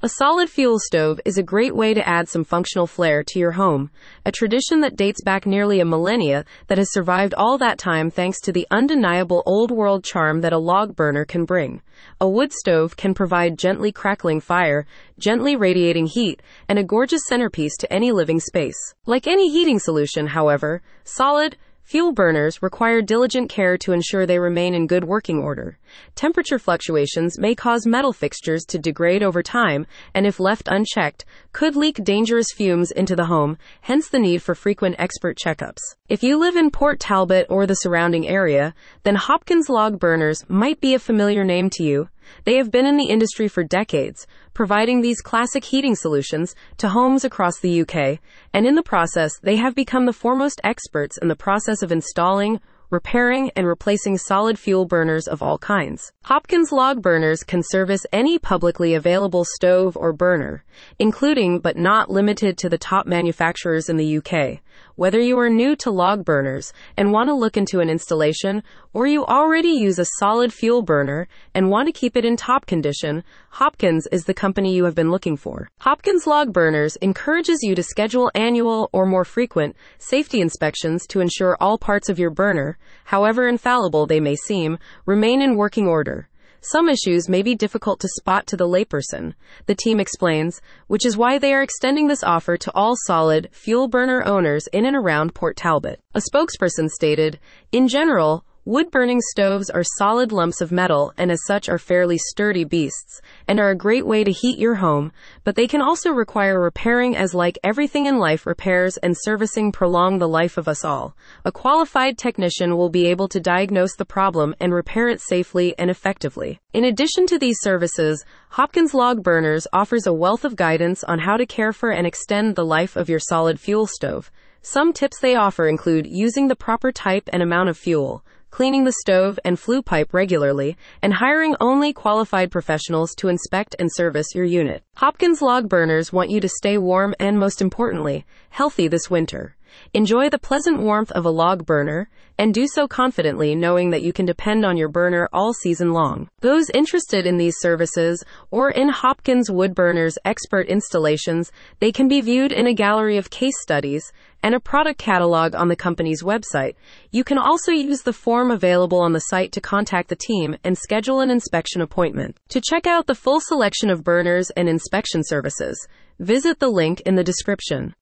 A solid fuel stove is a great way to add some functional flair to your home, a tradition that dates back nearly a millennia that has survived all that time thanks to the undeniable old-world charm that a log burner can bring. A wood stove can provide gently crackling fire, gently radiating heat, and a gorgeous centerpiece to any living space. Like any heating solution, however, solid fuel burners require diligent care to ensure they remain in good working order. Temperature fluctuations may cause metal fixtures to degrade over time, and if left unchecked, could leak dangerous fumes into the home, hence the need for frequent expert checkups. If you live in Port Talbot or the surrounding area, then Hopkins log burners might be a familiar name to you. They have been in the industry for decades, providing these classic heating solutions to homes across the UK, and in the process, they have become the foremost experts in the process of installing, repairing, and replacing solid fuel burners of all kinds. Hopkins log burners can service any publicly available stove or burner, including but not limited to the top manufacturers in the UK. Whether you are new to log burners and want to look into an installation, or you already use a solid fuel burner and want to keep it in top condition, Hopkins is the company you have been looking for. Hopkins log burners encourages you to schedule annual or more frequent safety inspections to ensure all parts of your burner, however infallible they may seem, remain in working order. Some issues may be difficult to spot to the layperson, the team explains, which is why they are extending this offer to all solid fuel burner owners in and around Port Talbot. A spokesperson stated, "In general, wood-burning stoves are solid lumps of metal and as such are fairly sturdy beasts and are a great way to heat your home, but they can also require repairing as like everything in life, repairs and servicing prolong the life of us all. A qualified technician will be able to diagnose the problem and repair it safely and effectively." In addition to these services, Hopkins Log Burners offers a wealth of guidance on how to care for and extend the life of your solid fuel stove. Some tips they offer include using the proper type and amount of fuel, cleaning the stove and flue pipe regularly, and hiring only qualified professionals to inspect and service your unit. Hopkins log burners want you to stay warm and, most importantly, healthy this winter. Enjoy the pleasant warmth of a log burner, and do so confidently knowing that you can depend on your burner all season long. Those interested in these services, or in Hopkins Wood Burners expert installations, they can be viewed in a gallery of case studies and a product catalog on the company's website. You can also use the form available on the site to contact the team and schedule an inspection appointment. To check out the full selection of burners and inspection services, visit the link in the description.